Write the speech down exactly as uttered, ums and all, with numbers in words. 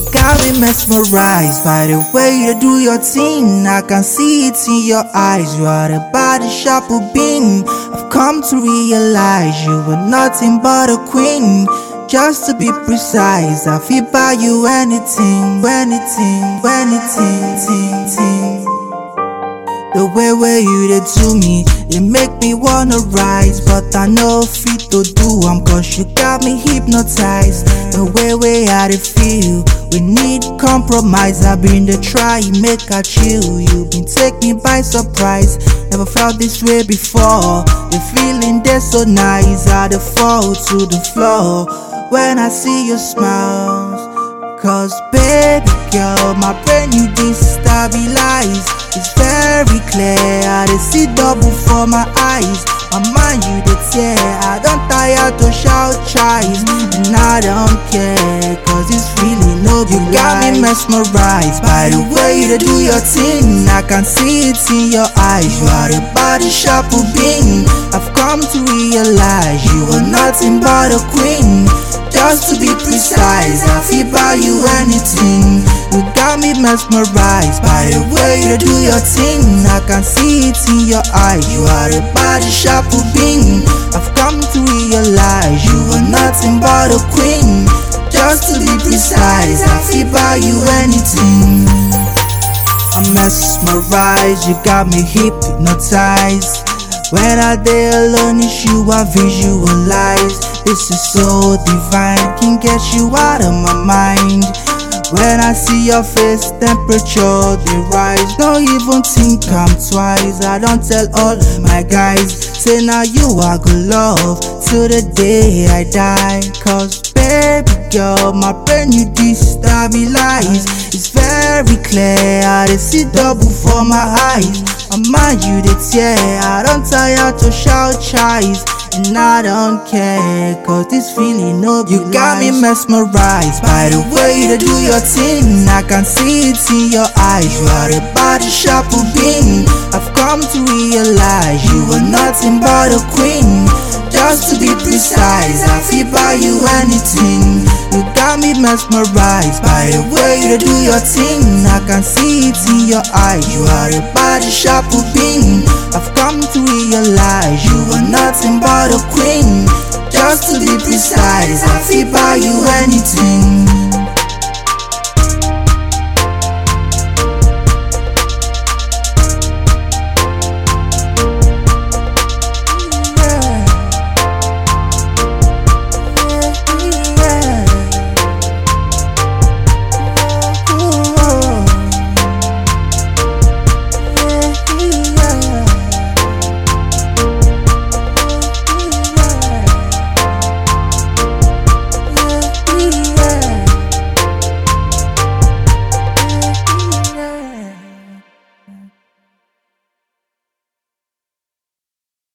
got me mesmerized by the way you do your thing. I can see it in your eyes. You are the body sharp being. I've come to realize you were nothing but a queen. Just to be precise, I feel buy you anything, anything, anything, ting, ting. The way where you did to me, it make me wanna rise. But I know fit to do am, cause you got me hypnotized. The way where I did feel, we need compromise. I've been the try, make I chill. You been take me by surprise. Never felt this way before. The feeling that's so nice, I dey fall to the floor when I see your smiles. Cause baby girl, my brain you destabilize. It's very clear, I dey see double for my eyes. My mind you dey tear, I don't tire to shout chives. And I don't care, cause this feeling no be You got me mesmerized by the way you dey do your thing. I can see it in your eyes. You are the body sharp being. I've come to realize you are nothing but a queen. Just to be precise, I feel buy you anything. You got me mesmerized by the way you do your thing. I can see it in your eyes. You are a body sharp being. I've come to realize you are nothing but a queen. Just to be precise, I feel buy you anything. I'm mesmerized, you got me hypnotized. When I dey alone, it's you I visualize. This is so divine, can get you out of my mind. When I see your face, temperature they rise. Don't even think I'm twice. I don't tell all my guys. Say now you I go love till the day I die. Cause baby girl, my brain you destabilize. It's very clear, I dey see double for my eyes. My mind you dey tear, I don't tire to shout chives. And I don't care, cause this feeling no be You got me mesmerized by the way you do your thing. I can see it in your eyes. You are a body sharp being. I've come to realize you are nothing but a queen. Just to be precise, I feel buy you anything. You got me mesmerized by the way you do your thing. I can see it in your eyes. You are a body sharp being. I've come to realize you are nothing but a queen. Just to be precise, I feel buy you anything.